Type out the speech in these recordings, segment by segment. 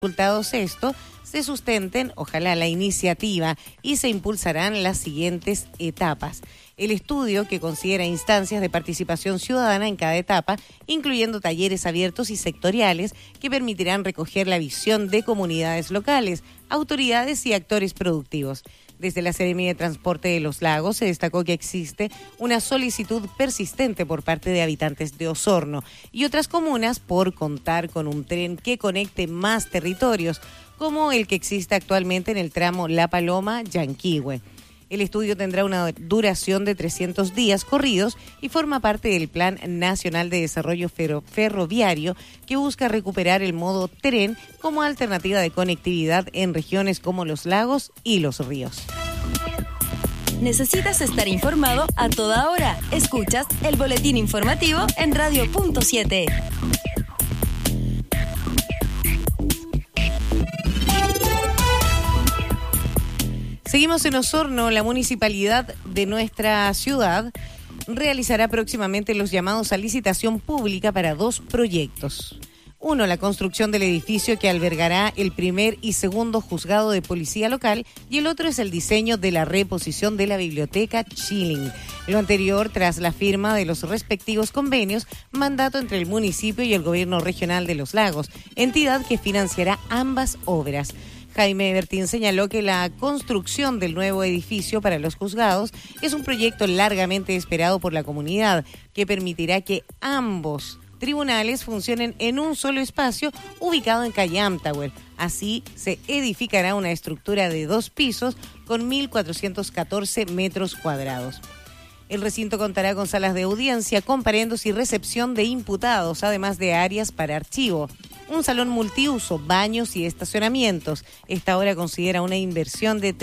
resultados esto, se sustenten, ojalá, la iniciativa y se impulsarán las siguientes etapas. El estudio, que considera instancias de participación ciudadana en cada etapa, incluyendo talleres abiertos y sectoriales que permitirán recoger la visión de comunidades locales, autoridades y actores productivos. Desde la Seremía de Transporte de los Lagos se destacó que existe una solicitud persistente por parte de habitantes de Osorno y otras comunas por contar con un tren que conecte más territorios, como el que existe actualmente en el tramo La Paloma-Yanquihue. El estudio tendrá una duración de 300 días corridos y forma parte del Plan Nacional de Desarrollo Ferroviario, que busca recuperar el modo tren como alternativa de conectividad en regiones como los lagos y los ríos. ¿Necesitas estar informado a toda hora? Escuchas el boletín informativo en Radio Punto 7. Seguimos en Osorno. La municipalidad de nuestra ciudad realizará próximamente los llamados a licitación pública para 2 proyectos. Uno, la construcción del edificio que albergará el primer y segundo juzgado de policía local, y el otro es el diseño de la reposición de la biblioteca Chilling. Lo anterior tras la firma de los respectivos convenios, mandato entre el municipio y el gobierno regional de Los Lagos, entidad que financiará ambas obras. Jaime Bertín señaló que la construcción del nuevo edificio para los juzgados es un proyecto largamente esperado por la comunidad, que permitirá que ambos tribunales funcionen en un solo espacio ubicado en calle Amtower. Así se edificará una estructura de 2 pisos con 1.414 metros cuadrados. El recinto contará con salas de audiencia, comparendos y recepción de imputados, además de áreas para archivo. Un salón multiuso, baños y estacionamientos. Esta obra considera una inversión de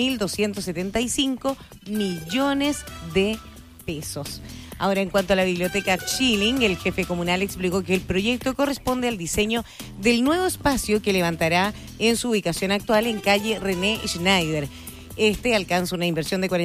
3.275 millones de pesos. Ahora, en cuanto a la biblioteca Chilling, el jefe comunal explicó que el proyecto corresponde al diseño del nuevo espacio que levantará en su ubicación actual en calle René Schneider. Este alcanza una inversión de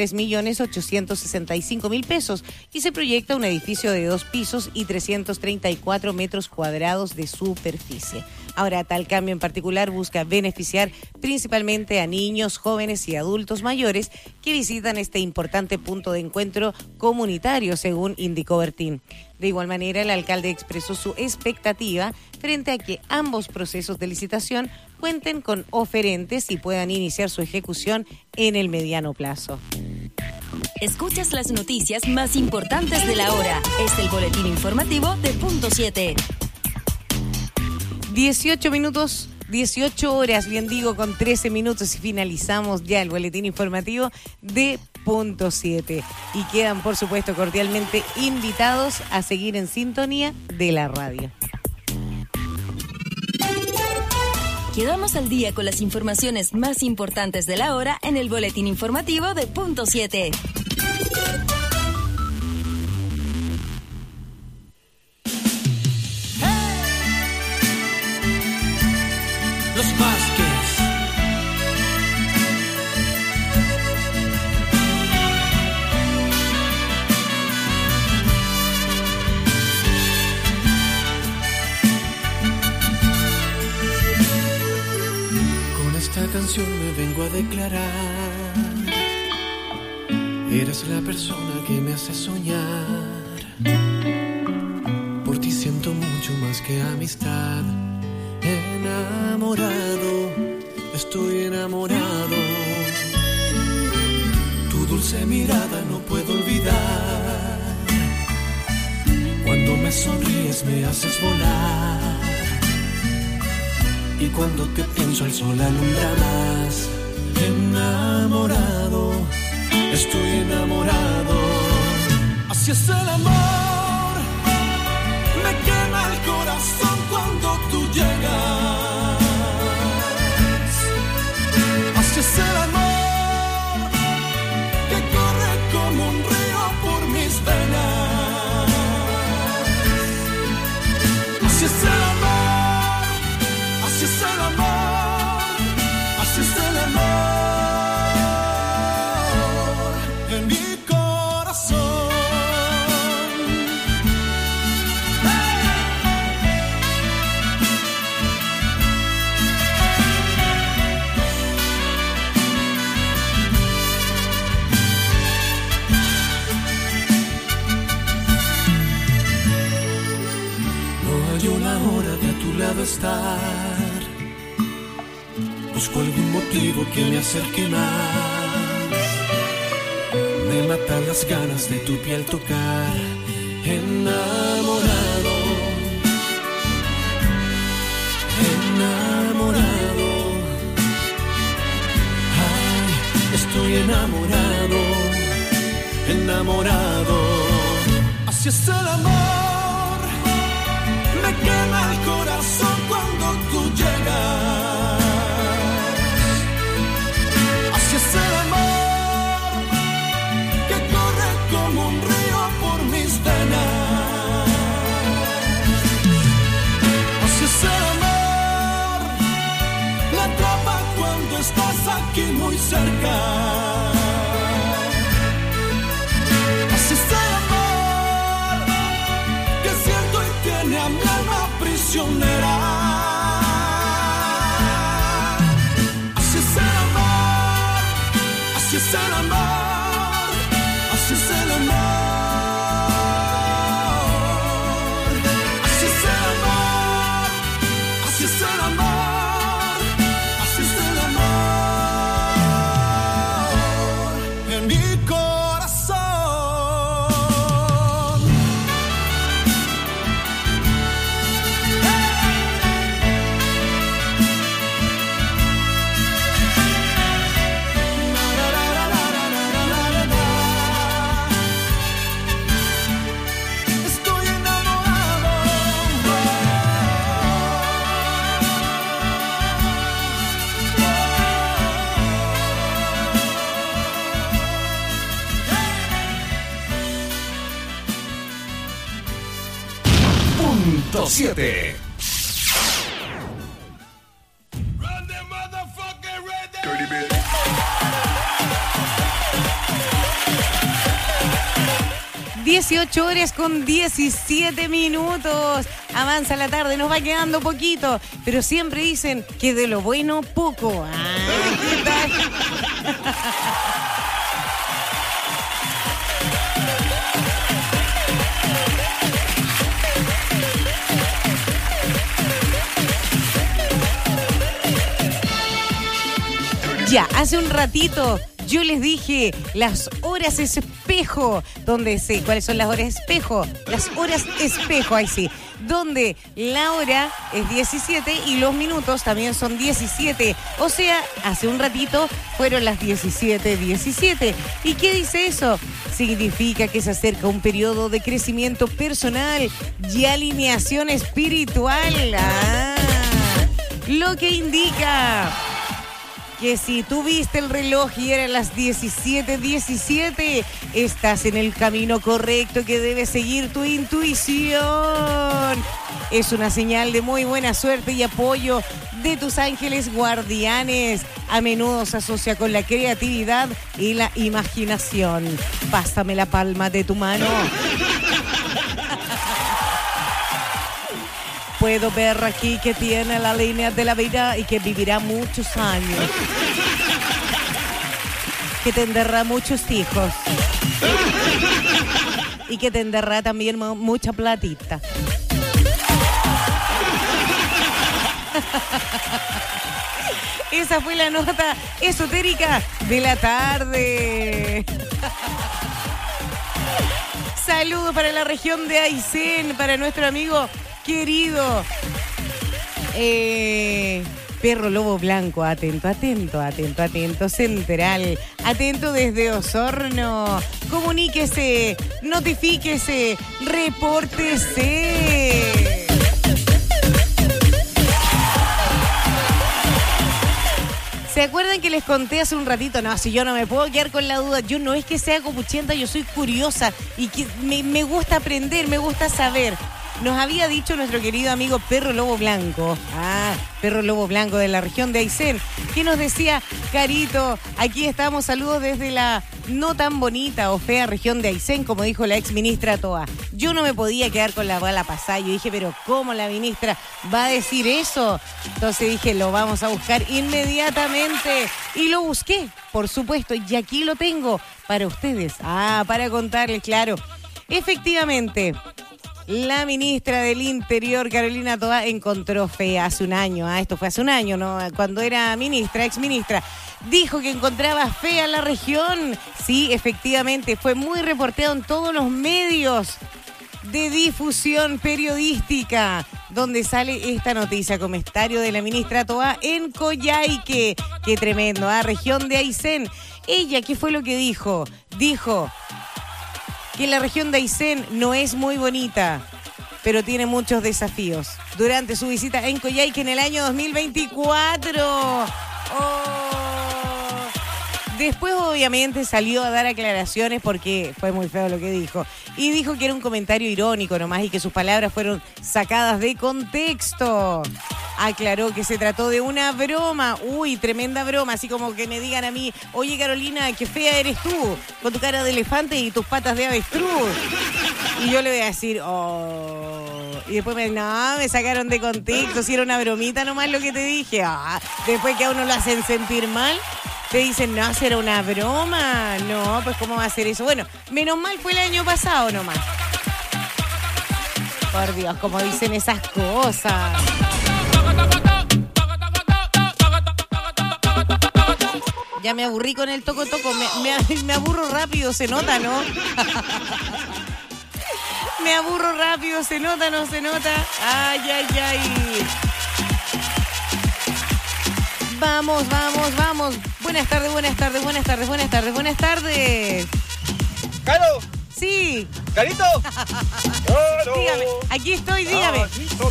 43.865.000 pesos y se proyecta un edificio de 2 pisos y 334 metros cuadrados de superficie. Ahora, tal cambio en particular busca beneficiar principalmente a niños, jóvenes y adultos mayores que visitan este importante punto de encuentro comunitario, según indicó Bertín. De igual manera, el alcalde expresó su expectativa frente a que ambos procesos de licitación cuenten con oferentes y puedan iniciar su ejecución en el mediano plazo. Escuchas las noticias más importantes de la hora. Es el boletín informativo de Punto 7. 18 horas, bien digo, con 13 minutos y finalizamos ya el boletín informativo de Punto 7. Y quedan, por supuesto, cordialmente invitados a seguir en sintonía de la radio. Quedamos al día con las informaciones más importantes de la hora en el boletín informativo de Punto 7. Los Vázquez. Con esta canción me vengo a declarar. Eres la persona que me hace soñar. Por ti siento mucho más que amistad. Enamorado, estoy enamorado. Tu dulce mirada no puedo olvidar. Cuando me sonríes me haces volar. Y cuando te pienso el sol alumbra más. Enamorado, estoy enamorado. Así es el amor. Me quema el corazón cuando tú llegas. Así es el amor que corre como un río por mis venas. Así es el amor, así es el amor, así es el amor en mi corazón. estar. Busco algún motivo que me acerque más. Me matan las ganas de tu piel tocar. Enamorado, enamorado. Ay, estoy enamorado, enamorado. Así es el amor, me quema el corazón cuando tú llegas. Así es el amor, que corre como un río por mis venas. Así es el amor, me atrapa cuando estás aquí muy cerca. Así es el amor, que siento y tiene a mi alma prisionera. Así es el amor, así es el amor, así es el amor. Así es el amor, así es el amor, así es el amor en mi corazón. 7. Run the motherfucking ready. Dirty bitch. (18:17). Avanza la tarde, nos va quedando poquito, pero siempre dicen que de lo bueno poco. ¿Qué tal? Ya, hace un ratito yo les dije las horas espejo, donde sé cuáles son las horas espejo. Las horas espejo, ahí sí. Donde la hora es 17 y los minutos también son 17. O sea, hace un ratito fueron las 17:17. ¿Y qué dice eso? Significa que se acerca un periodo de crecimiento personal y alineación espiritual. Lo que indica que si tú viste el reloj y eran las 17:17, estás en el camino correcto que debe seguir tu intuición. Es una señal de muy buena suerte y apoyo de tus ángeles guardianes. A menudo se asocia con la creatividad y la imaginación. Pásame la palma de tu mano. Puedo ver aquí que tiene la línea de la vida y que vivirá muchos años. Que tendrá muchos hijos. Y que tendrá también mucha platita. Esa fue la nota esotérica de la tarde. Saludos para la región de Aysén, para nuestro amigo querido Perro Lobo Blanco. Atento, atento, atento, atento. Central, atento desde Osorno. Comuníquese, notifíquese, repórtese. ¿Se acuerdan que les conté hace un ratito? No, si yo no me puedo quedar con la duda. Yo no es que sea copuchenta, yo soy curiosa y que me gusta aprender, me gusta saber. Nos había dicho nuestro querido amigo Perro Lobo Blanco, Perro Lobo Blanco de la región de Aysén, que nos decía: Carito, aquí estamos, saludos desde la no tan bonita o fea región de Aysén, como dijo la ex ministra Toa. Yo no me podía quedar con la bala pasada, yo dije, pero ¿cómo la ministra va a decir eso? Entonces dije, lo vamos a buscar inmediatamente, y lo busqué, por supuesto, y aquí lo tengo para ustedes, para contarles, claro. Efectivamente, La ministra del Interior, Carolina Toá, encontró fea hace un año. Esto fue hace un año, ¿no? Cuando era ministra, exministra. Dijo que encontraba fea la región. Sí, efectivamente, fue muy reporteado en todos los medios de difusión periodística, donde sale esta noticia, comentario de la ministra Toá en Coyhaique. Qué tremendo, región de Aysén. Ella, ¿qué fue lo que dijo? Dijo que la región de Aysén no es muy bonita, pero tiene muchos desafíos. Durante su visita en Coyhaique en el año 2024. Después, obviamente, salió a dar aclaraciones porque fue muy feo lo que dijo. Y dijo que era un comentario irónico nomás y que sus palabras fueron sacadas de contexto. Aclaró que se trató de una broma. Uy, tremenda broma. Así como que me digan a mí, oye, Carolina, qué fea eres tú, con tu cara de elefante y tus patas de avestruz. Y yo le voy a decir, Y después me sacaron de contexto. Si era una bromita nomás lo que te dije. Después que a uno lo hacen sentir mal, te dicen, no, será una broma. No, pues ¿cómo va a ser eso? Bueno, menos mal fue el año pasado nomás. Por Dios, como dicen esas cosas. Ya me aburrí con el toco-toco. Me aburro rápido, se nota, ¿no? Me aburro rápido, se nota, no se nota. Ay, ay, ay. Vamos. Buenas tardes. ¡Caro! Sí. ¡Carito! Dígame, aquí estoy, dígame.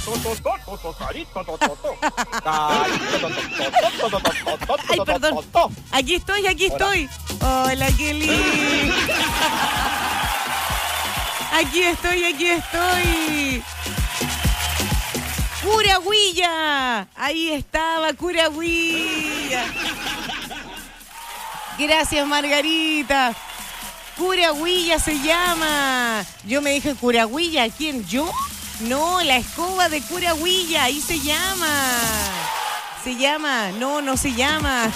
Ay, perdón. Aquí estoy. Hola, qué lindo. Aquí estoy. ¡Curahuilla! Ahí estaba, Curahuilla. Gracias, Margarita. Curahuilla se llama. Yo me dije Curahuilla. ¿Quién? ¿Yo? No, la escoba de Curahuilla. Ahí se llama. ¿Se llama? No se llama.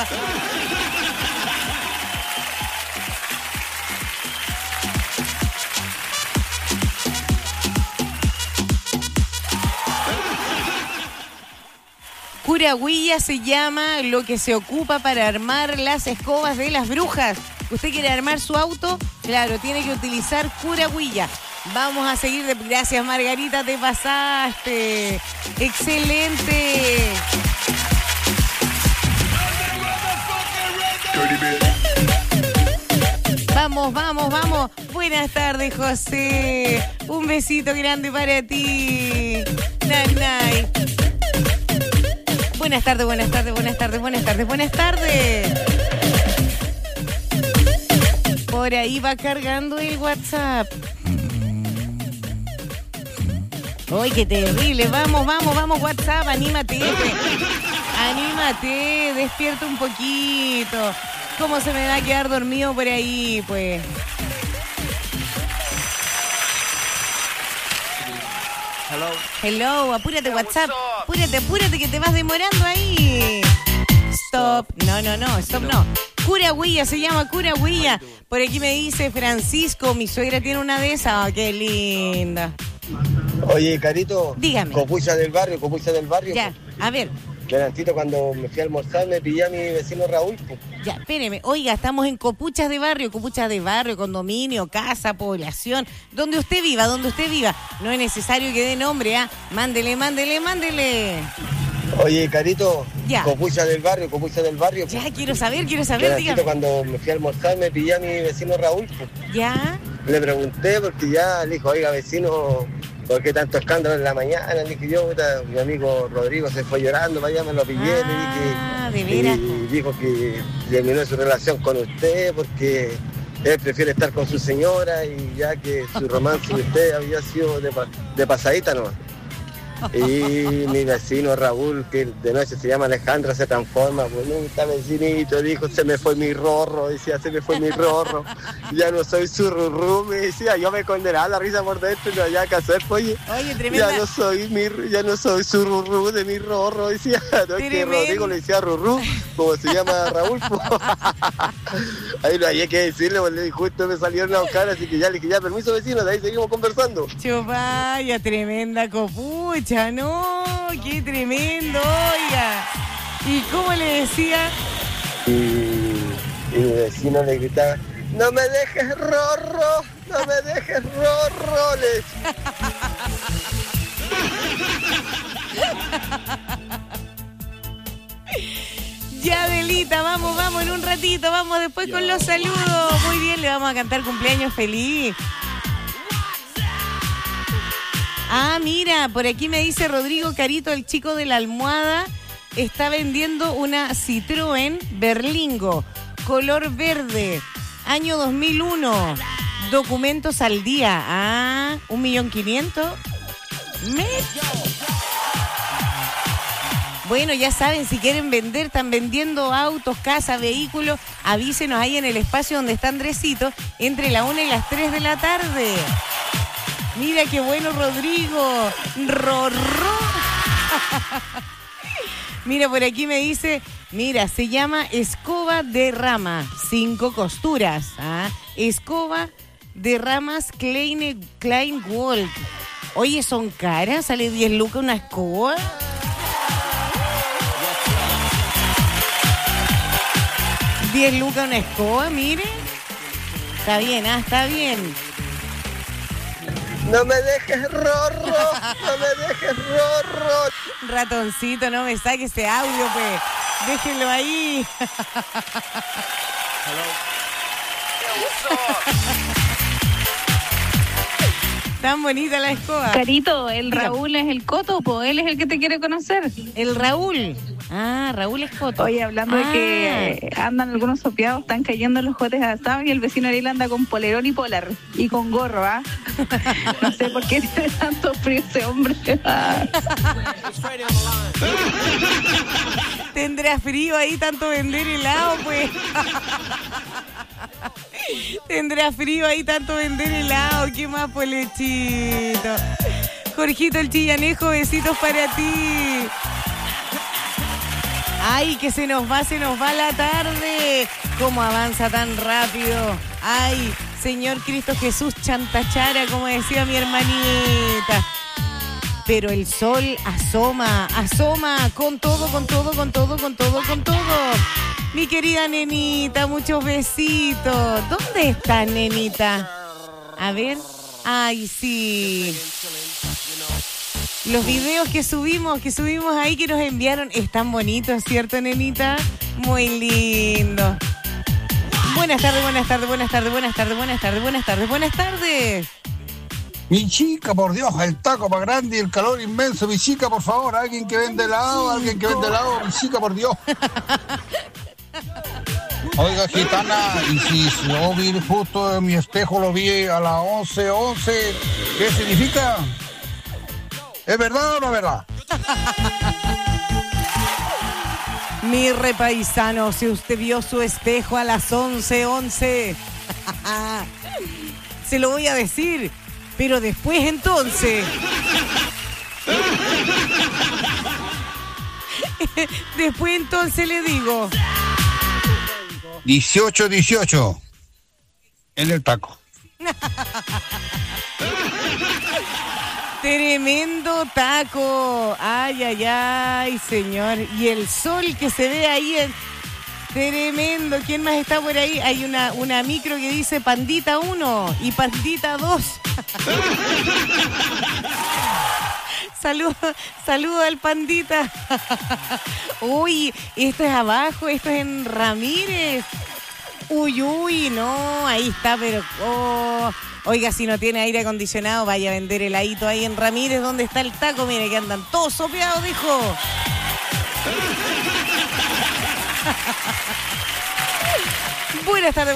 Curahuilla se llama lo que se ocupa para armar las escobas de las brujas. ¿Usted quiere armar su auto? Claro, tiene que utilizar Curahuilla. Vamos a seguir. Gracias, Margarita, te pasaste. Excelente. Vamos. Buenas tardes, José. Un besito grande para ti. Night. Buenas tardes. Por ahí va cargando el WhatsApp. ¡Ay, qué terrible! Vamos, WhatsApp, anímate, despierta un poquito. ¿Cómo se me va a quedar dormido por ahí, pues? Hello, apúrate, WhatsApp. Apúrate que te vas demorando ahí. Stop. No, stop no. Curahuilla, se llama Curahuilla. Por aquí me dice Francisco, mi suegra tiene una de esas. Oh, qué linda. Oye, Carito. Dígame. Copucha del barrio. Ya, a ver. Delantito, cuando me fui a almorzar, me pillé a mi vecino Raúl. Ya, espéreme. Oiga, estamos en copuchas de barrio, condominio, casa, población. Donde usted viva. No es necesario que dé nombre, Mándele. Oye, Carito. Ya. Copucha del barrio. Ya, quiero saber, Delantito, dígame. cuando me fui a almorzar, me pillé a mi vecino Raúl. Ya. Le pregunté porque ya le dijo, oiga, vecino, ¿por qué tanto escándalo en la mañana? Le dije yo, mi amigo Rodrigo se fue llorando, para allá me lo pillé, le dije. ¿De veras? Y dijo que terminó su relación con usted porque él prefiere estar con su señora y ya que su romance con usted había sido de pasadita, ¿no? Y mi vecino Raúl, que de noche se llama Alejandra, se transforma. Pues nunca vecinito, dijo, se me fue mi rorro. Decía, se me fue mi rorro. Ya no soy su rurú, me decía. Yo me condenaba la risa por dentro y no había que hacer, oye. Oye, tremenda. Ya no soy su rurú de mi rorro, decía. No, es que Rodrigo le decía rurú, como se llama Raúl. Ahí no había que decirle, porque justo me salieron a buscar, así que ya le dije, ya, permiso vecino, de ahí seguimos conversando. Chupaya, tremenda copucha, no, qué tremendo, oiga. ¿Y cómo le decía? Y mi vecino le gritaba, no me dejes rorro, no me dejes rorro, le decía. Ya, Adelita, vamos en un ratito, vamos después con los saludos. Muy bien, le vamos a cantar cumpleaños feliz. Ah, mira, por aquí me dice Rodrigo Carito, el chico de la almohada, está vendiendo una Citroën Berlingo, color verde, año 2001, documentos al día. Ah, 1.500.000. Bueno, ya saben, si quieren vender, están vendiendo autos, casas, vehículos, avísenos ahí en el espacio donde está Andresito, entre la 1 y las 3 de la tarde. Mira qué bueno, Rodrigo. Rorro. Mira, por aquí me dice, mira, se llama escoba de rama, 5 costuras. ¿Ah? Escoba de ramas Klein Wolf. Oye, son caras, sale 10 lucas una escoba. $10 una escoba, mire. Está bien, está bien. No me dejes rorro, no me dejes rorro. Ratoncito, no me saque ese audio, pues. Déjenlo ahí. Tan bonita la escoba. Carito, el Raúl es el Coto, pues él es el que te quiere conocer. El Raúl. Ah, Raúl es Coto. Oye, hablando de que andan algunos sopeados, están cayendo los jotes asados y el vecino Ariel anda con polerón y polar y con gorro, ¿ah? No sé por qué tiene tanto frío ese hombre. ¿Tendrá frío ahí tanto vender helado, pues? ¿Tendrá frío ahí tanto vender helado? ¿Qué más, Polechito? Jorgito el Chillanejo, besitos para ti. Ay, que se nos va la tarde. ¿Cómo avanza tan rápido? Ay, Señor Cristo Jesús Chantachara, como decía mi hermanita. Pero el sol asoma con todo. Mi querida nenita, muchos besitos. ¿Dónde está, nenita? A ver. Ay, sí. Los videos que subimos ahí, que nos enviaron, están bonitos, ¿cierto, nenita? Muy lindo. Buenas tardes. Mi chica, por Dios, el taco más grande y el calor inmenso. Mi chica, por favor, alguien que vende helado, mi chica, por Dios. Oiga, gitana, y si yo vi justo en mi espejo, lo vi a las 11:11, ¿qué significa? ¿Es verdad o no es verdad? Mi repaisano, si usted vio su espejo a las 11:11, se lo voy a decir, pero después entonces. Después entonces le digo. 18:18 en el taco. Tremendo taco. Ay, señor. Y el sol que se ve ahí es tremendo. ¿Quién más está por ahí? Hay una micro que dice Pandita 1 y Pandita 2. Saludo al Pandita. Uy, esto es abajo, esto es en Ramírez. Uy, no, ahí está, pero... Oiga, si no tiene aire acondicionado, vaya a vender heladito ahí en Ramírez, donde está el taco. Mire que andan todos sopeados, dijo. Buenas tardes.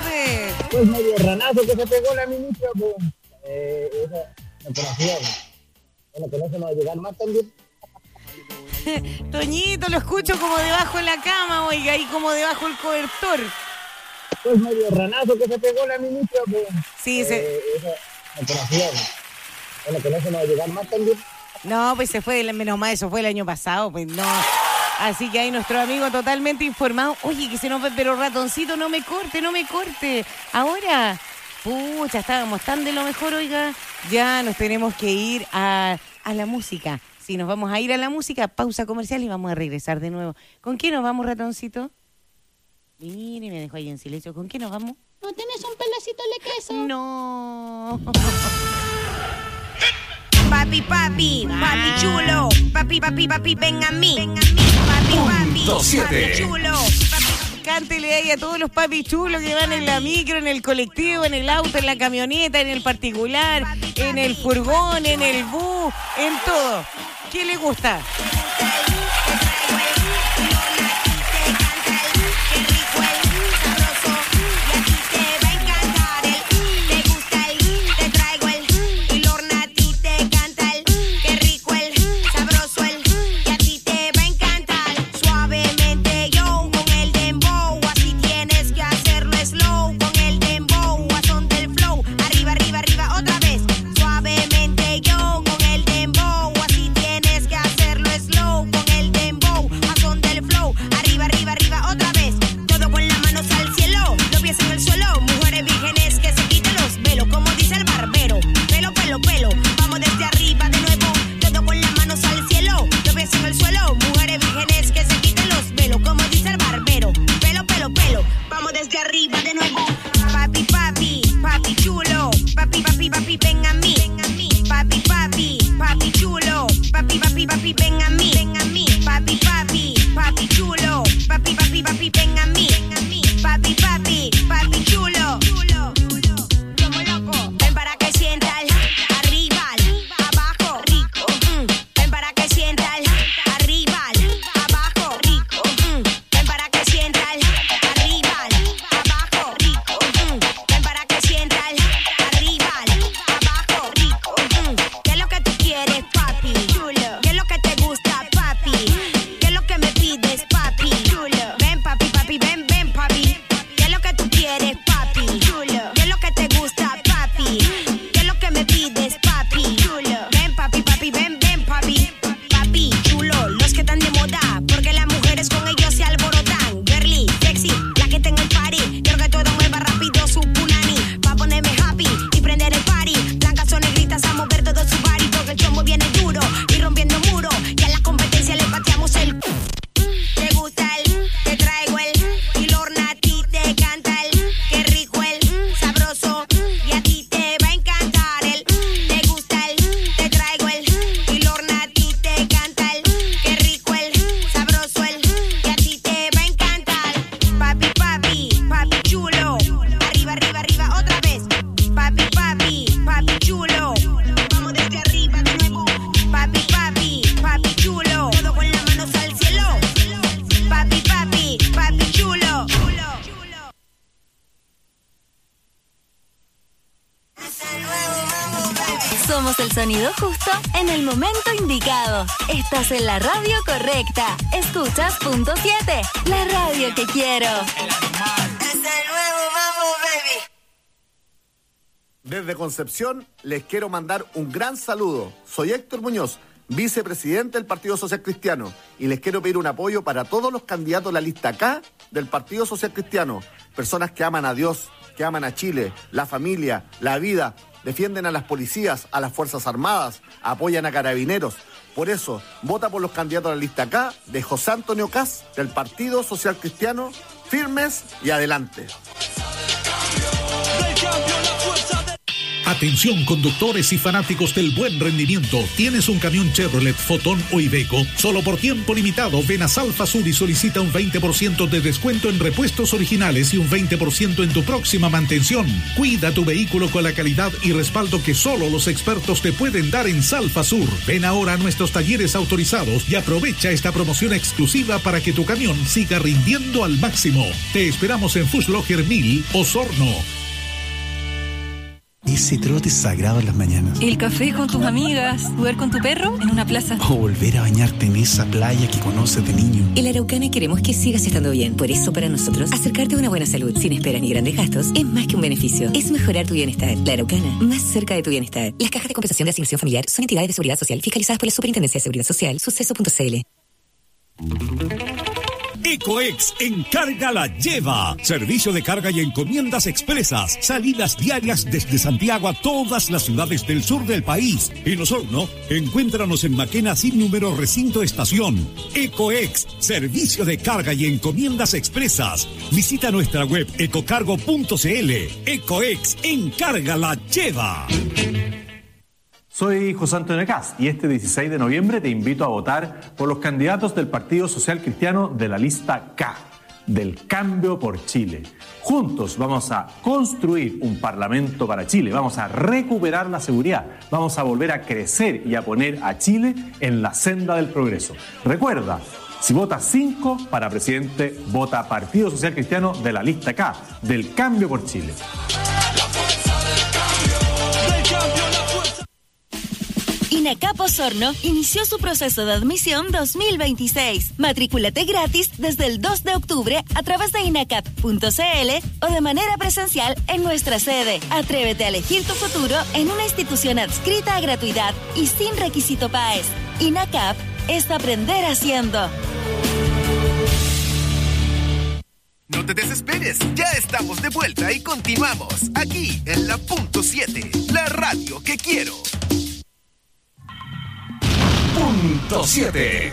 Pues medio ranazo que se pegó la ministra, pues, esa operación. Bueno, con eso no va a llegar más también. Toñito, lo escucho como debajo de la cama, oiga, ahí como debajo del cobertor. Pues medio ranazo que se pegó la ministra, pues. Sí, esa operación. Bueno, con eso no va a llegar más también. No, pues se fue, menos mal, eso fue el año pasado, pues no. Así que ahí nuestro amigo totalmente informado. Oye, que se nos ve, pero ratoncito, no me corte. Ahora, pucha, estábamos tan de lo mejor, oiga. Ya nos tenemos que ir a la música. Sí, nos vamos a ir a la música, pausa comercial y vamos a regresar de nuevo. ¿Con quién nos vamos, ratoncito? Mire, me dejó ahí en silencio. ¿Con quién nos vamos? ¿No tenés un pedacito de queso? No. Papi chulo. Papi, ven a mí. Papi chulo. Cántele ahí a todos los papi chulos que van en la micro, en el colectivo, en el auto, en la camioneta, en el particular, en el furgón, en el bus, en todo. ¿Qué le gusta? Somos el sonido justo en el momento indicado. Estás en la radio correcta. Escuchas Punto 7, la radio que quiero. Es el nuevo Mambo Baby. Desde Concepción les quiero mandar un gran saludo. Soy Héctor Muñoz, vicepresidente del Partido Social Cristiano, y les quiero pedir un apoyo para todos los candidatos de la lista K del Partido Social Cristiano. Personas que aman a Dios, que aman a Chile, la familia, la vida, defienden a las policías, a las Fuerzas Armadas, apoyan a carabineros. Por eso, vota por los candidatos de la lista K de José Antonio Kast del Partido Social Cristiano. Firmes y adelante. Atención conductores y fanáticos del buen rendimiento. ¿Tienes un camión Chevrolet, Fotón o Iveco? Solo por tiempo limitado ven a Salfa Sur y solicita un 20% de descuento en repuestos originales y un 20% en tu próxima mantención. Cuida tu vehículo con la calidad y respaldo que solo los expertos te pueden dar en Salfa Sur. Ven ahora a nuestros talleres autorizados y aprovecha esta promoción exclusiva para que tu camión siga rindiendo al máximo. Te esperamos en Fußlocher 1000, Osorno. ese trote sagrado en las mañanas. El café con tus amigas, jugar con tu perro en una plaza. O volver a bañarte en esa playa que conoces de niño. En La Araucana queremos que sigas estando bien. Por eso, para nosotros, acercarte a una buena salud sin esperas ni grandes gastos es más que un beneficio. Es mejorar tu bienestar. La Araucana, más cerca de tu bienestar. Las cajas de compensación de asignación familiar son entidades de seguridad social fiscalizadas por la Superintendencia de Seguridad Social. Suceso.cl. Ecoex Encarga la Lleva. Servicio de carga y encomiendas expresas. Salidas diarias desde Santiago a todas las ciudades del sur del país. En Osorno, encuéntranos en Maquena sin número recinto estación. Ecoex, servicio de carga y encomiendas expresas. Visita nuestra web ecocargo.cl. Ecoex Encarga la Lleva. Soy José Antonio Cast y este 16 de noviembre te invito a votar por los candidatos del Partido Social Cristiano de la lista K, del Cambio por Chile. Juntos vamos a construir un parlamento para Chile, vamos a recuperar la seguridad, vamos a volver a crecer y a poner a Chile en la senda del progreso. Recuerda, si votas 5 para presidente, vota Partido Social Cristiano de la lista K, del Cambio por Chile. INACAP Osorno inició su proceso de admisión 2026. Matrículate gratis desde el 2 de octubre a través de inacap.cl o de manera presencial en nuestra sede. Atrévete a elegir tu futuro en una institución adscrita a gratuidad y sin requisito PAES. INACAP es aprender haciendo. No te desesperes, ya estamos de vuelta y continuamos aquí en la Punto 7, la radio que quiero. Punto 7.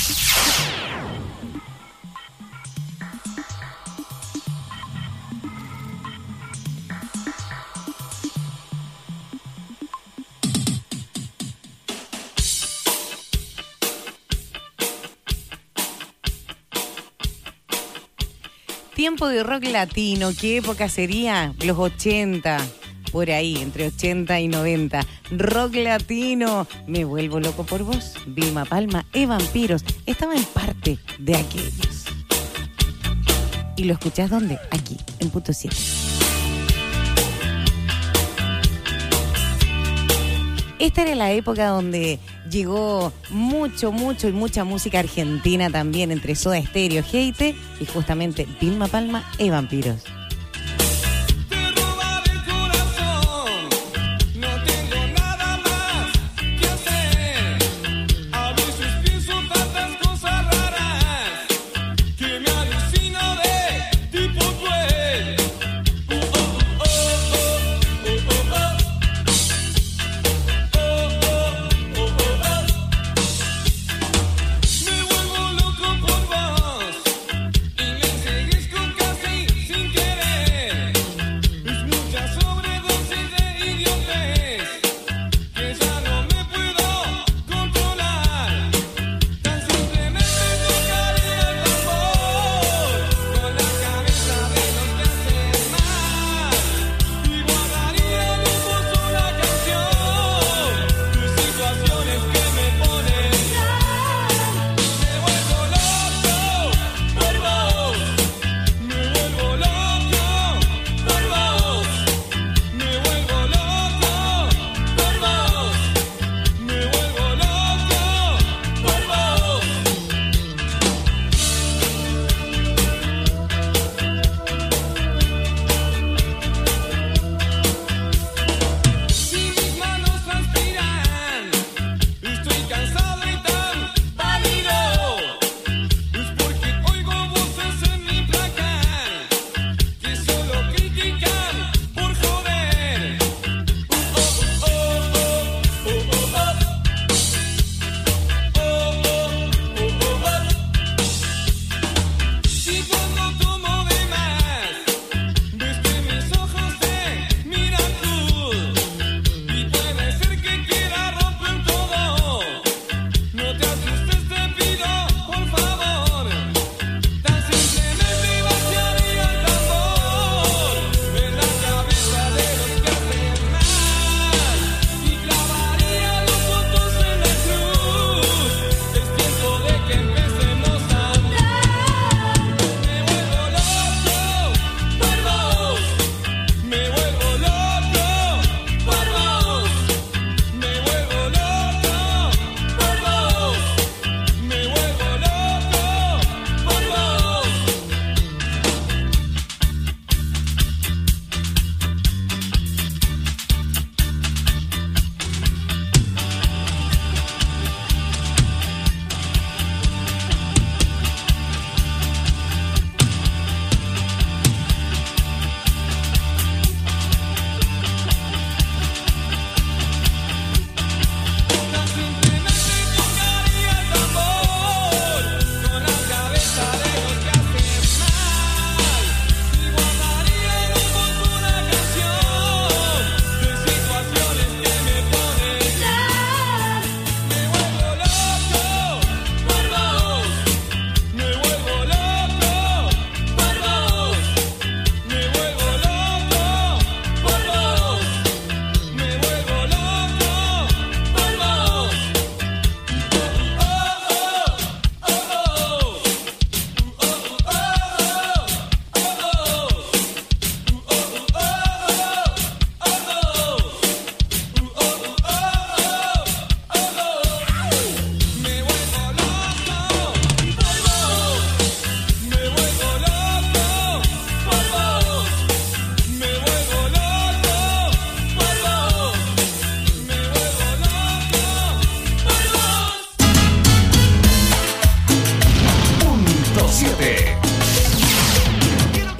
Tiempo de rock latino, ¿qué época sería? Los 80. Por ahí, entre 80 y 90. Rock latino. Me vuelvo loco por vos. Vilma Palma y Vampiros. Estaban parte de aquellos. ¿Y lo escuchás dónde? Aquí, en Punto 7. Esta era la época donde llegó mucha música argentina también, entre Soda Stereo, Heite y justamente Vilma Palma y Vampiros. Sin querer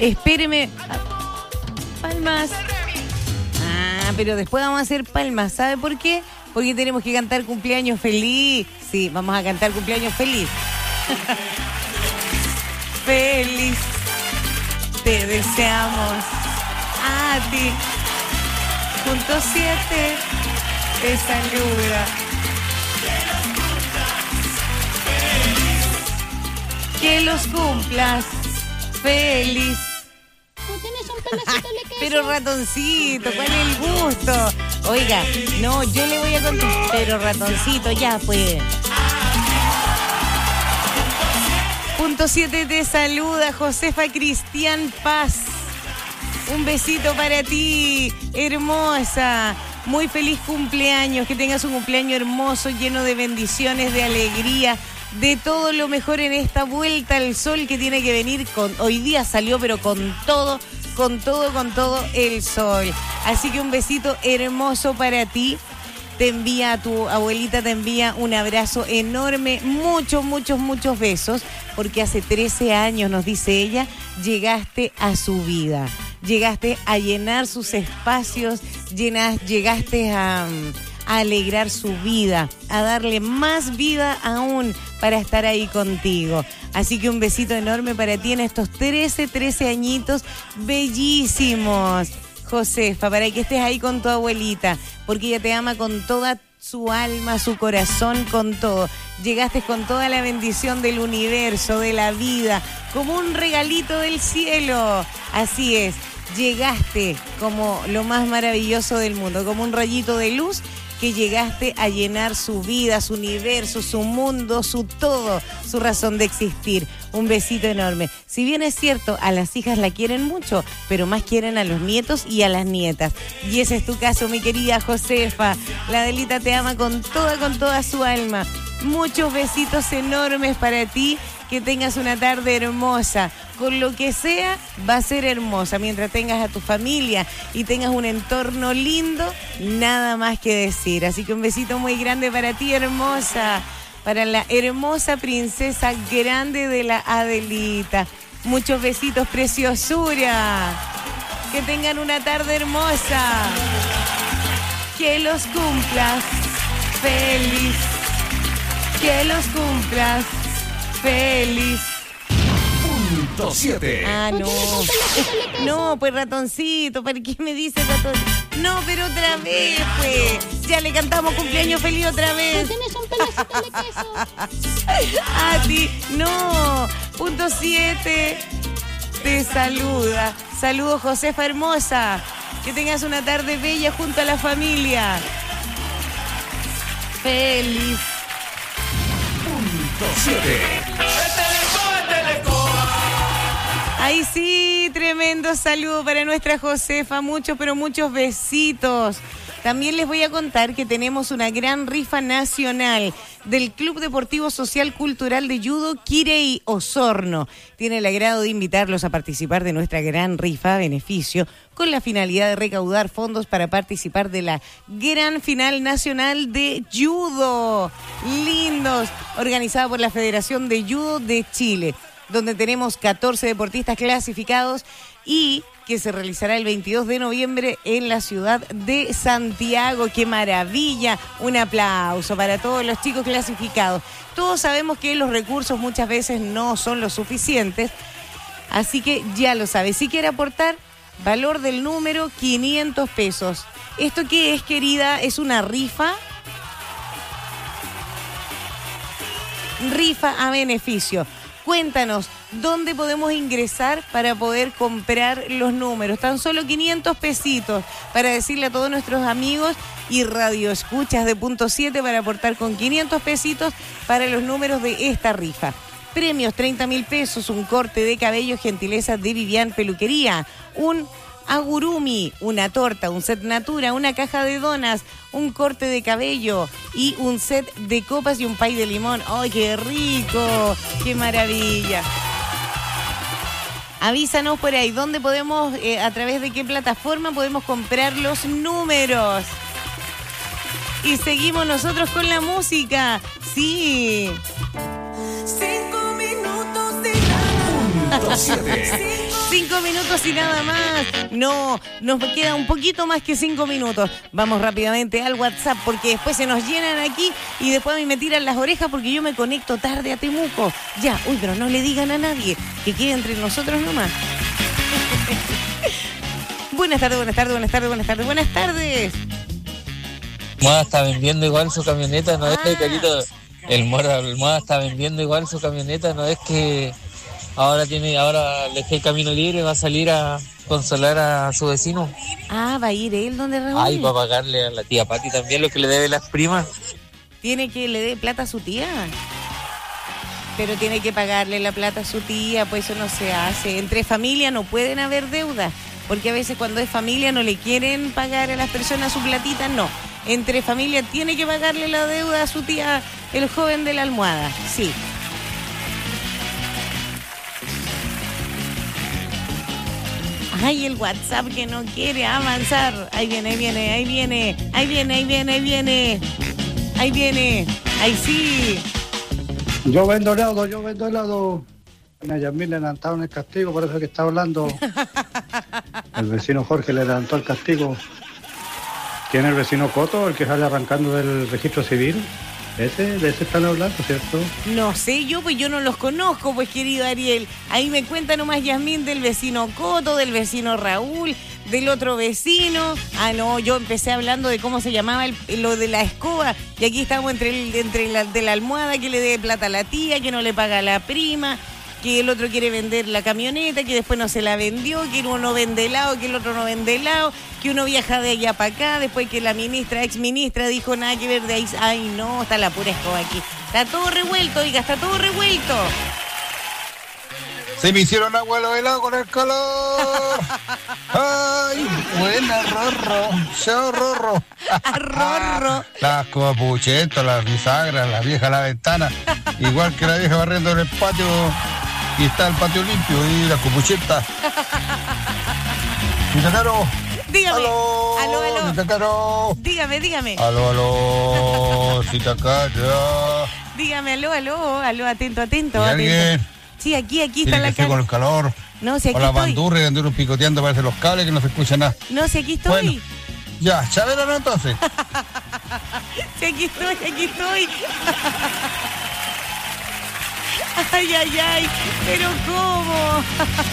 Espéreme. Palmas. Ah, pero después vamos a hacer palmas. ¿Sabe por qué? Porque tenemos que cantar cumpleaños feliz. Sí, vamos a cantar cumpleaños feliz. Feliz. Te deseamos a ti. Punto 7. Te saluda. Que los cumplas feliz. Tú tienes un pedacito de queso. Pero ratoncito, ¿cuál es el gusto? Oiga, no, yo le voy a contar. Pero ratoncito, ya pues. Punto 7 te saluda Josefa Cristian Paz. Un besito para ti, hermosa. Muy feliz cumpleaños. Que tengas un cumpleaños hermoso, lleno de bendiciones, de alegría, de todo lo mejor en esta vuelta al sol que tiene que venir con. Hoy día salió, pero con todo el sol. Así que un besito hermoso para ti. Te envía a tu abuelita, te envía un abrazo enorme, muchos besos, porque hace 13 años, nos dice ella, llegaste a su vida, llegaste a llenar sus espacios, llegaste a alegrar su vida, a darle más vida aún para estar ahí contigo. Así que un besito enorme para ti en estos 13 añitos bellísimos, Josefa, para que estés ahí con tu abuelita, porque ella te ama con toda su alma, su corazón, con todo. Llegaste con toda la bendición del universo, de la vida, como un regalito del cielo. Así es, llegaste como lo más maravilloso del mundo, como un rayito de luz que llegaste a llenar su vida, su universo, su mundo, su todo, su razón de existir. Un besito enorme. Si bien es cierto, a las hijas la quieren mucho, pero más quieren a los nietos y a las nietas. Y ese es tu caso, mi querida Josefa. La Adelita te ama con toda su alma. Muchos besitos enormes para ti. Que tengas una tarde hermosa. Con lo que sea, va a ser hermosa. Mientras tengas a tu familia y tengas un entorno lindo, nada más que decir. Así que un besito muy grande para ti, hermosa. Para la hermosa princesa grande de la Adelita. Muchos besitos, preciosura. Que tengan una tarde hermosa. Que los cumplas feliz. Que los cumplas feliz. Punto 7. Ah, no. No, pues ratoncito, ¿para qué me dice ratoncito? No, pero otra vez, pues. Ya le cantamos cumpleaños feliz otra vez. Tú tienes un pedacito de queso. A ti, no. Punto 7 te saluda. Saludos, Josefa hermosa. Que tengas una tarde bella junto a la familia. Feliz. Punto 7. Ahí sí, tremendo saludo para nuestra Josefa. Muchos, pero muchos besitos. También les voy a contar que tenemos una gran rifa nacional del Club Deportivo Social Cultural de Judo Quirey Osorno. Tiene el agrado de invitarlos a participar de nuestra gran rifa a beneficio con la finalidad de recaudar fondos para participar de la gran final nacional de judo. Lindos, organizada por la Federación de Judo de Chile, donde tenemos 14 deportistas clasificados y que se realizará el 22 de noviembre en la ciudad de Santiago. ¡Qué maravilla! Un aplauso para todos los chicos clasificados. Todos sabemos que los recursos muchas veces no son los suficientes, así que ya lo sabes. Si quiere aportar, valor del número 500 pesos. ¿Esto qué es, querida? ¿Es una rifa? Rifa a beneficio. Cuéntanos, ¿dónde podemos ingresar para poder comprar los números? Tan solo 500 pesitos para decirle a todos nuestros amigos y radioescuchas de Punto 7 para aportar con 500 pesitos para los números de esta rifa. Premios, 30.000 pesos, un corte de cabello, gentileza de Vivian Peluquería, un agurumi, una torta, un set natura, una caja de donas, un corte de cabello y un set de copas y un pay de limón. ¡Ay, qué rico! ¡Qué maravilla! Avísanos por ahí, ¿dónde podemos, a través de qué plataforma podemos comprar los números? Y seguimos nosotros con la música. ¡Sí! 5 minutos de nada. Punto 7. 5 minutos y nada más. No, nos queda un poquito más que 5 minutos. Vamos rápidamente al WhatsApp porque después se nos llenan aquí y después a mí me tiran las orejas porque yo me conecto tarde a Temuco. Ya, pero no le digan a nadie, que quede entre nosotros nomás. Buenas tardes. Moda está vendiendo igual su camioneta, no es que Carito, el Moda está vendiendo igual su camioneta, no es que ahora le dejé el camino libre, va a salir a consolar a su vecino. Ah, va a ir él donde Raúl. Ay, va a pagarle a la tía Pati también lo que le debe las primas. ¿Tiene que le dé plata a su tía? Pero tiene que pagarle la plata a su tía, pues eso no se hace. Entre familia no pueden haber deudas, porque a veces cuando es familia no le quieren pagar a las personas su platita, no. Entre familia tiene que pagarle la deuda a su tía, el joven de la almohada, sí. Ay, el WhatsApp que no quiere avanzar. Ahí viene. Ahí sí. Yo vendo helado. A Yasmín le levantaron el castigo, por eso que está hablando. El vecino Jorge le levantó el castigo. ¿Quién es el vecino Coto, el que sale arrancando del registro civil? De ese están hablando, ¿cierto? No sé pues yo no los conozco, pues querido Ariel. Ahí me cuenta nomás Yasmín del vecino Coto, del vecino Raúl, del otro vecino. Ah, no, yo empecé hablando de cómo se llamaba lo de la escoba. Y aquí estamos entre la de la almohada, que le dé plata a la tía, que no le paga a la prima, que el otro quiere vender la camioneta, que después no se la vendió, que uno no vende helado, que el otro no vende helado, que uno viaja de allá para acá, después que la ex ministra dijo nada que ver de ahí. Ay, no, está la pura escoba aquí. Está todo revuelto, está todo revuelto. Se me hicieron agua los helados con el calor. Ay, buena, Rorro. Chao, Rorro. Rorro. Las copuchetas, las bisagras, la vieja a la ventana. Igual que la vieja barriendo en el patio. Y está el patio limpio y la copucheta. Tita Caro. Dígame. Aló. Tita Caro. Dígame. Aló, Tita Caro. Dígame, aló, atento. ¿Alguien? Sí, aquí está la cara. Con el calor. No, si aquí con la estoy. bandurra y anduvieron picoteando, parece los cables que no se escucha nada. No, si aquí estoy. Bueno, ya, Chabela, ¿no? Entonces. Sí, aquí estoy. Ay, pero ¿cómo?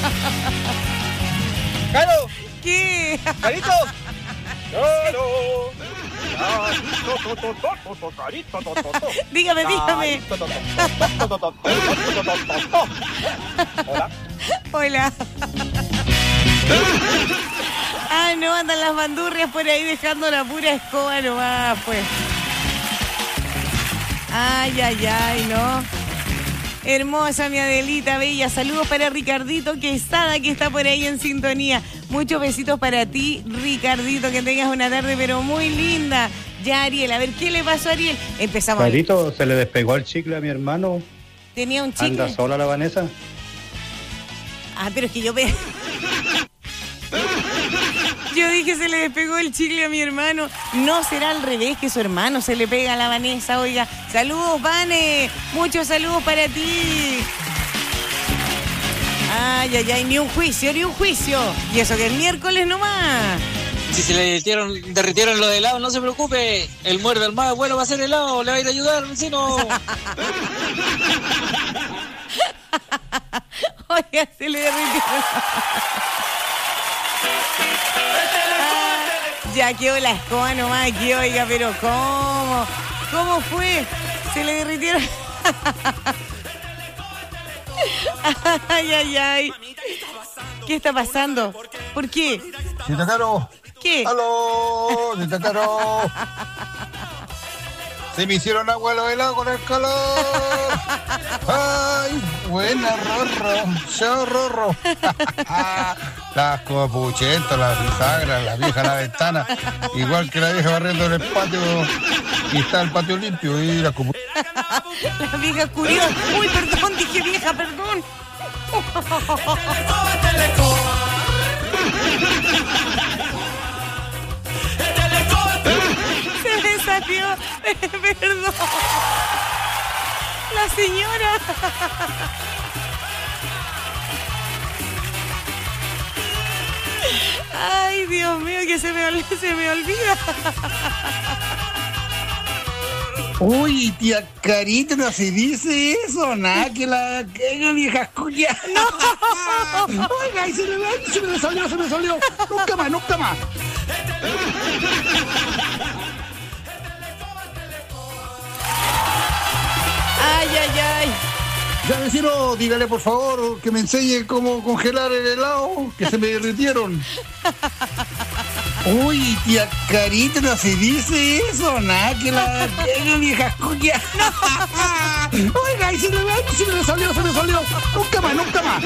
¡Caro! ¿Qué? ¡Carito! ¡Caro! Dígame. Hola. Ah, no, andan las bandurrias por ahí dejando la pura escoba nomás, pues. Ay, no. Hermosa, mi Adelita bella. Saludos para Ricardito Quesada, que está por ahí en sintonía. Muchos besitos para ti, Ricardito. Que tengas una tarde, pero muy linda. Ya, Ariel, a ver, ¿qué le pasó a Ariel? Empezamos. Carito, se le despegó el chicle a mi hermano. ¿Tenía un chicle? ¿Anda sola la Vanessa? Ah, pero es que yo dije, se le despegó el chicle a mi hermano. No será al revés, que su hermano se le pega a la Vanessa, oiga. Saludos, Vane. Muchos saludos para ti. Ay, ni un juicio. Y eso que es miércoles nomás. Si se le derritieron los helados, no se preocupe. El muerde al más bueno va a ser helado. Le va a ir a ayudar, vecino. Oiga, se le derritieron. Ya quedó la escoba nomás aquí, oiga, pero ¿cómo? ¿Cómo fue? Se le derritieron. Ay. ¿Qué está pasando? ¿Por qué? Tita Caro. ¿Qué? Aló, Tita Caro. Se me hicieron agua los helados con el calor. Ay, buena, Rorro. Chao, Rorro. Las copuchetas, las bisagras, la vieja a la ventana. Igual que la vieja barriendo en el patio. Y está el patio limpio y la copucheta. La vieja curiosa. Uy, perdón, dije vieja, perdón. Se me salió. Perdón. La señora. Dios mío, que se me olvida. Uy, tía Carita, no se dice eso, nada, que la vieja cuya. No. Oiga, y se me salió. Nunca más. Ay. Ya, vecino, dígale por favor que me enseñe cómo congelar el helado, que se me derritieron. Uy, tía Carita, no se dice eso, nada, que la vieja cuya. No. Oiga, y se me salió. Nunca más.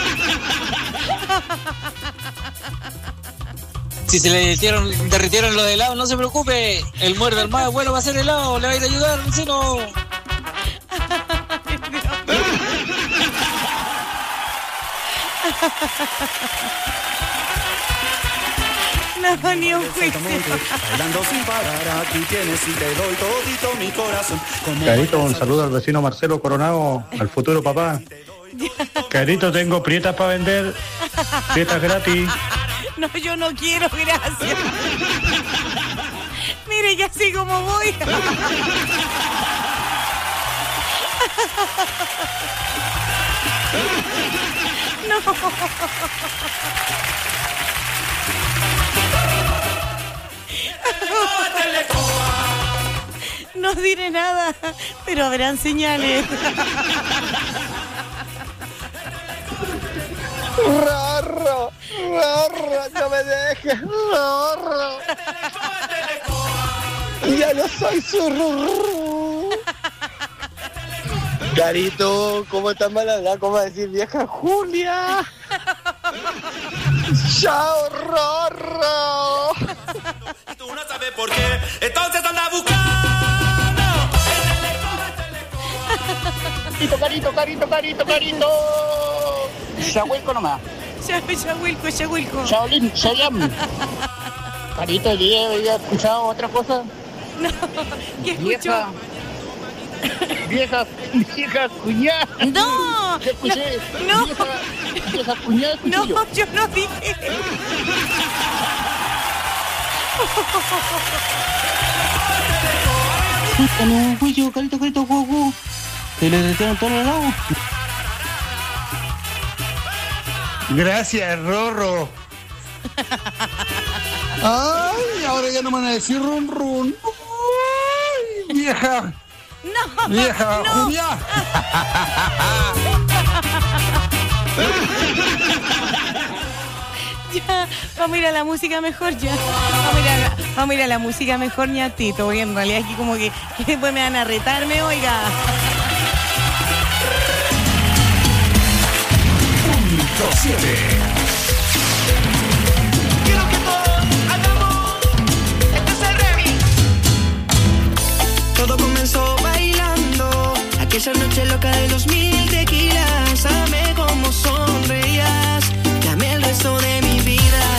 Si se le derritieron los helados, no se preocupe. El muerde al más bueno va a ser helado. Le va a ir a ayudar, vecino. No, ni un juicio. Bailando sin parar, aquí tienes y te doy todito mi corazón. Carito, un saludo al vecino Marcelo Coronado, al futuro papá. Carito, tengo prietas para vender, prietas gratis. No, yo no quiero, gracias. Mire, ya así como voy. No. No diré nada, pero habrán señales. Rorro, no me dejes, Rorro. Ya no soy su Carito, ¿cómo estás mal hablado? ¿Cómo decir vieja Julia? ¡Chao, Rorro! Y tú no sabes por qué, entonces anda buscando. Carito. Chahuilco nomás. Chahuilco. Chayam. Carito, ¿había escuchado otra cosa? No, ¿qué escuchó? Vieja cuñada. No. Escuché. No. Vieja cuñada. No, yo no dije. No, cuello, Carito, guau. Se le retiraron todo el lado. Gracias, Rorro. Ay, ahora ya no me van a decir run. Ay, vieja. No. Vieja, no. Julia. Ya, vamos a ir a la música mejor ya. Vamos a ir a la música mejor, ñatito, porque en realidad aquí como que después me van a retarme, oiga. Punto 7. Quiero que todos hagamos este remix. Todo comenzó bailando, aquella noche loca de 2000 tequilas. Amé como sonreías, te amé el resto de mi vida.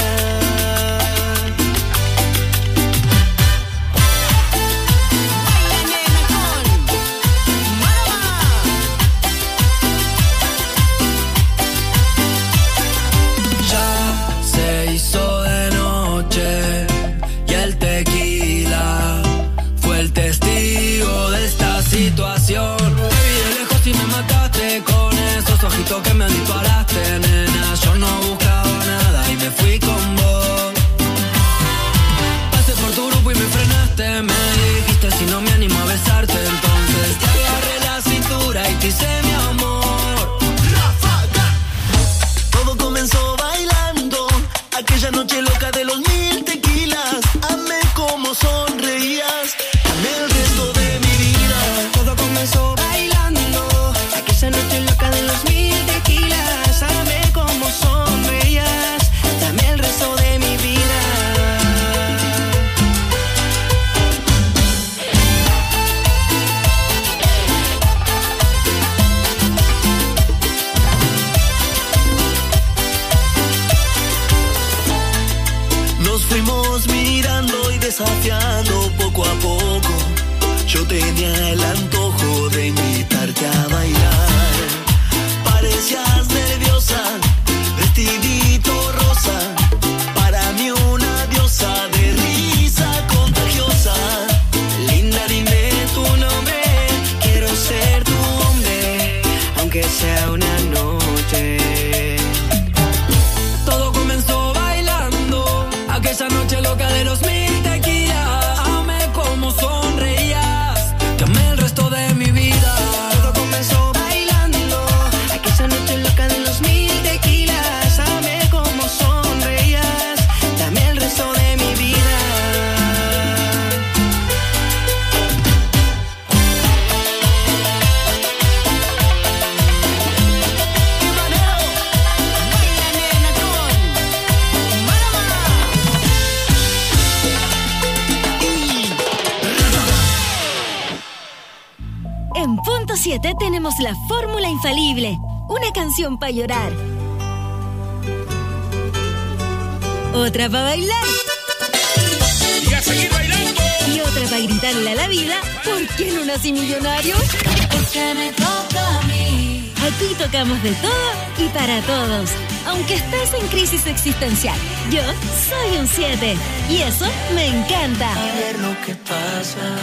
Ya se hizo de noche y el tequila fue el testigo de esta situación. Te vi de lejos y me mataste con esos ojitos que me disparaste, nena. Yo no buscaba nada y me fui con vos. Pasé por tu grupo y me frenaste. Me dijiste si no me animo a besarte, entonces te agarré la cintura y te hice mi amor. Todo comenzó bailando, aquella noche loca de los 1000 tequilas. Amé como sonreías, amé el resto de mi vida. Todo comenzó bailando, aquella noche loca de los 1000 tequilas. Amé como sonreías, te amé el resto de mi vida. Nos fuimos mirando y desafiando poco a poco. Yo tenía el antojo de invitarte a bailar. Parecías nerviosa, vestidito rosa, para mí una diosa. una noche. Todo comenzó bailando, aquella noche loca de los 1000 tequilas. Amé como sonreías, te amé el resto de mi vida. Todo comenzó bailando, aquella noche loca de los 1000 tequilas. Amé como sonreías, te amé el resto de mi vida. En Punto 7 tenemos la fórmula infalible. Una canción para llorar. Otra para bailar. Y a seguir bailando. Y otra para gritarle a la vida, ¿por qué no nací millonario? Porque me toca a mí. Aquí tocamos de todo y para todos. Aunque estés en crisis existencial, yo soy un 7. Y eso me encanta. A ver lo que pasa.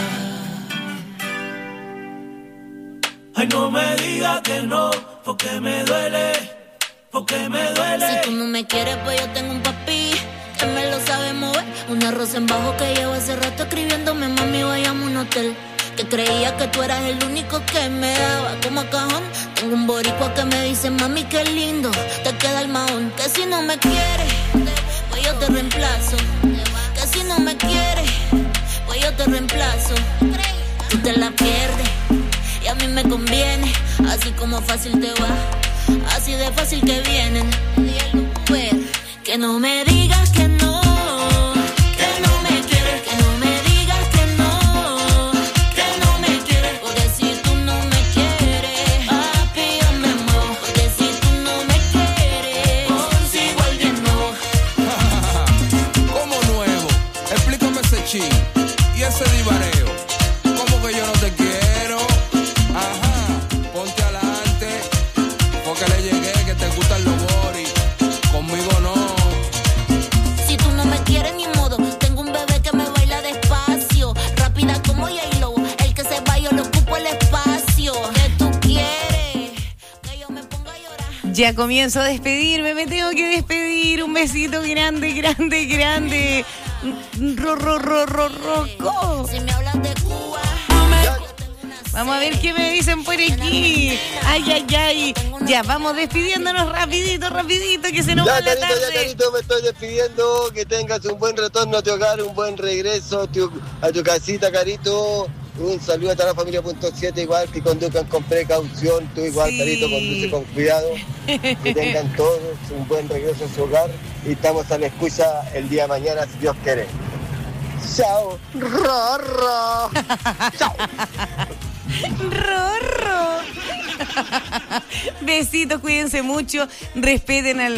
Ay, no me digas que no, porque me duele, porque me duele. Si tú no me quieres, pues yo tengo un papi que me lo sabe mover. Una rosa en bajo que llevo hace rato escribiéndome, mami, vayamos a un hotel. Que creía que tú eras el único que me daba como cajón. Tengo un boricua que me dice, mami, qué lindo te queda el mahón. Que si no me quieres, pues yo te reemplazo. Que si no me quieres, pues yo te reemplazo. Tú te la pierdes y a mí me conviene. Así como fácil te va, así de fácil que vienen. Pues, que no me digas que no, que no me quieres. Que no me digas que no, que no me quieres. Porque si tú no me quieres, papi, yo me mojo. Porque si tú no me quieres, consigo alguien nuevo. Como nuevo, explícame ese chin y ese divareo. ¿Cómo que yo no te quiero? Ajá, ponte adelante, porque le llegué que te gustan los boris. Conmigo no. Si tú no me quieres ni modo, tengo un bebé que me baila despacio, rápida como J-Lo. El que se va yo le ocupo el espacio. ¿Qué tú quieres? Que yo me ponga a llorar. Ya comienzo a despedirme, me tengo que despedir. Un besito grande, grande, grande. Roco. Si me hablas de Cuba, vamos a ver qué me dicen por aquí. Ay, ay, ay. Ya, vamos despidiéndonos rapidito, que se nos va la tarde. Ya, Carito, me estoy despidiendo. Que tengas un buen retorno a tu hogar, un buen regreso a tu casita, Carito. Un saludo a toda la familia Punto 7, igual que conduzcan con precaución. Tú igual, sí. Carito, conduce con cuidado. Que tengan todos un buen regreso a su hogar. Y estamos a la escucha el día de mañana, si Dios quiere. Chao. Rorro. Chao. Rorro. Besitos, cuídense mucho, respeten